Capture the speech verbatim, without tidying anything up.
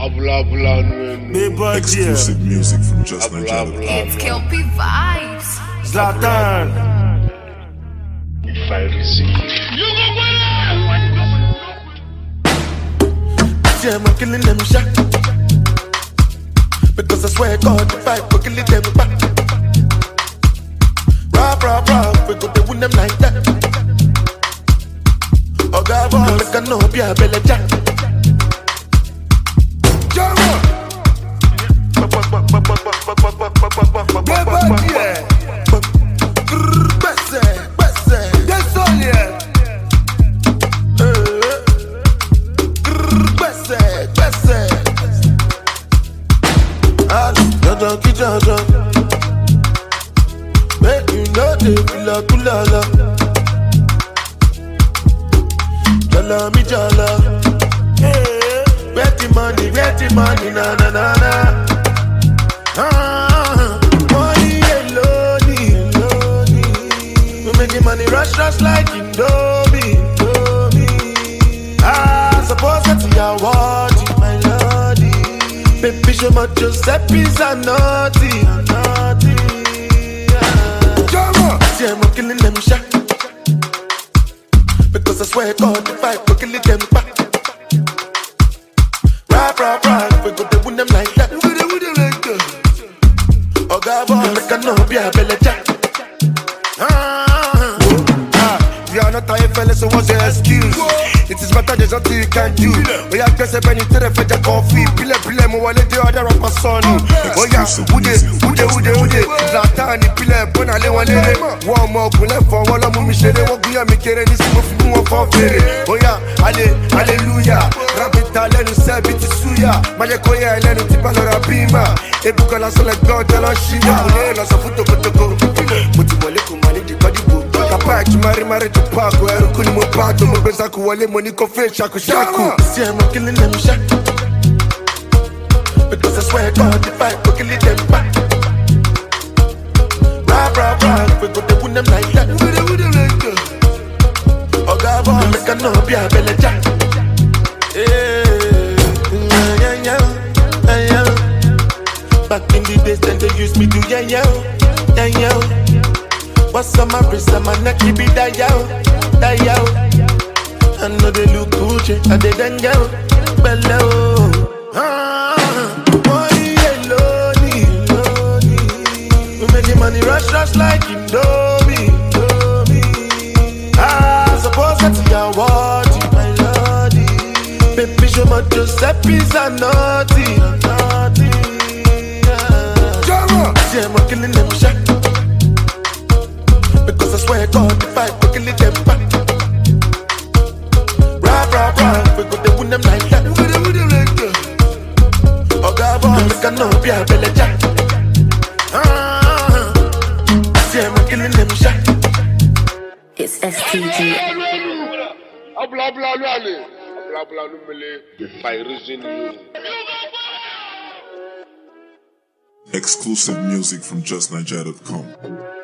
Exclusive music from Just Nigeria. It's Kelpie Vibes. Zlatan. If I receive, Yeah, I'm killing them shot. Because I swear God, if I go killing them back. Rah, rah, rah, we go to win them like that. Oh God, boy, make a no be a belly jack. Junkie Jojo, make you know they feel a kulala. Jala mi jala, where the money, where the money, na na na na. Ah, money alone, alone. We make the money rush, rush like Indomie, Indomie. Ah, suppose that's your word, my lordy. Baby, show my Giuseppe's a naughty, a naughty. Yeah. See, I'm killing them shot. Because I swear God, if I go killing them back. Rah, rah, rah, we go to win them like that. We go to like that. Oh God, boy, make a no be a belly jack. Ah, ah, you are not tired, fellas, so what's your excuse? It is matter, there's nothing you can do. Oh yeah, guess I penny to the fetch a coffee. Pile, pile, mo wale the other of my son. Oh yeah, ude, ude, ude, ude. Zlatan, pile, bona le wale. One more, pule for wala mu mishele. Woguya mikere ni simo fi mu for fere. Oh yeah, ale, hallelujah. Rapita le nu se biti suya. Maje koya le nu tipa lora bima. Ebuka la sole God la shiya. Mune la sa futo kotoko. Muti wale kumani di body book. Kapa ki mari mari to park. Weru kuni mo pato mo beza ku wale money coffee shaku shaku. See I'm killing them shot. Because I swear God if I go killing them back. Rah rah rah, we go to win them like that. We go to like that. Oh God, boy, make a no be a belly jack. Yeah, yeah, yeah, yeah. Back in the days, then they used me to yeah, yeah, yeah, yeah. What's on my wrist and my neck, keep it that yo, that yo. I know they look Gucci, I they then go below. Ah, money alone, alone. We make the money rush, rush like Indomie, Indomie. Ah, suppose that's your word, my lordy. Baby, show my Giuseppe's a naughty, a naughty. Ah, see I'm killing them shot. Because I swear God, if I go kill them back. Rah, rah, rah, we go to win them like that. We go to like that. Oh God, boy, make a no be a belly jack. Ah, see I'm killing them shot. It's S T G. blah blah blah blah blah numele. If I reason you. Exclusive music from Just Nigeria dot com.